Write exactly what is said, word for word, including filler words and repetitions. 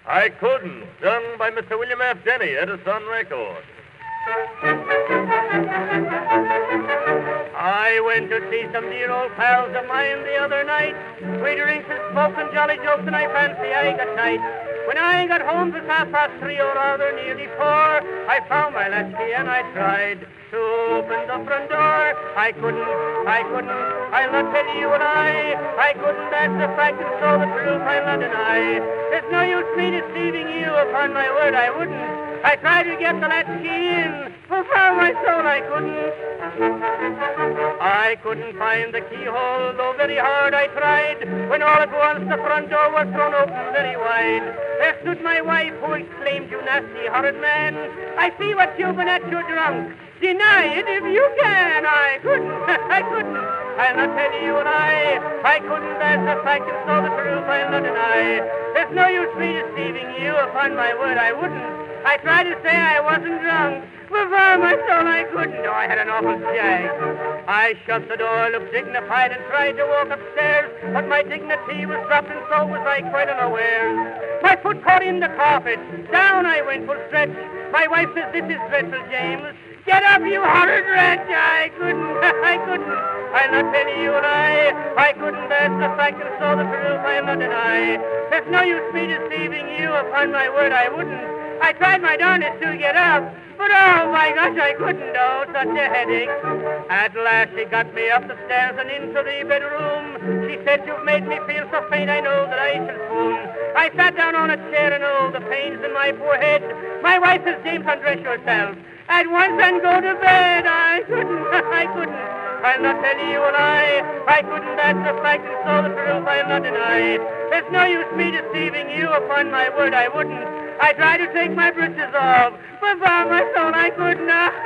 I couldn't. Done by Mister William F. Denny, Edison Records. I went to see some dear old pals of mine the other night. We drinks and smoked and jolly jokes, and I fancy I got tight. When I got home it was half past three or rather nearly four, I found my latchkey and I tried to open the front door. I couldn't, I couldn't, I'll not tell you what I, I couldn't, that's the fact, and so the truth I'll not deny. There's no use me deceiving you, upon my word I wouldn't. I tried to get the latchkey in, but for my soul I couldn't. I couldn't find the keyhole, though very hard I tried, when all at once the front door was thrown open very wide. There stood my wife, who exclaimed, "You nasty, horrid man, I see what you've been at, you're drunk. Deny it if you can." I couldn't, I couldn't, I'll not tell you a lie. I couldn't, that's a fact, and so the truth I'll not deny. There's no use me deceiving you, upon my word I wouldn't. I tried to say I wasn't drunk, but for my soul I couldn't. Oh, I had an awful jag. I shut the door, looked dignified, and tried to walk upstairs, but my dignity was dropped, and so was I quite unawares. My foot caught in the carpet, down I went full stretch. My wife says, "This is dreadful, James. Get up, you horrid wretch." I couldn't, I couldn't, I'll not tell you a lie. I couldn't, that's the fact, and so the truth I'll not deny. There's no use me deceiving you, upon my word I wouldn't. I tried my darnest to get up, but oh my gosh, I couldn't, oh, such a headache. At last she got me up the stairs and into the bedroom. She said, "You've made me feel so faint, I know that I shall swoon." I sat down on a chair and oh, the pains in my poor head. My wife says, "James, undress yourself at once and go to bed." I couldn't, I couldn't, I'll not tell you a lie. I couldn't, that's a fact, and so the truth I'll not deny. There's no use me deceiving you, upon my word I wouldn't. I tried to take my breeches off, but by my soul I couldn't.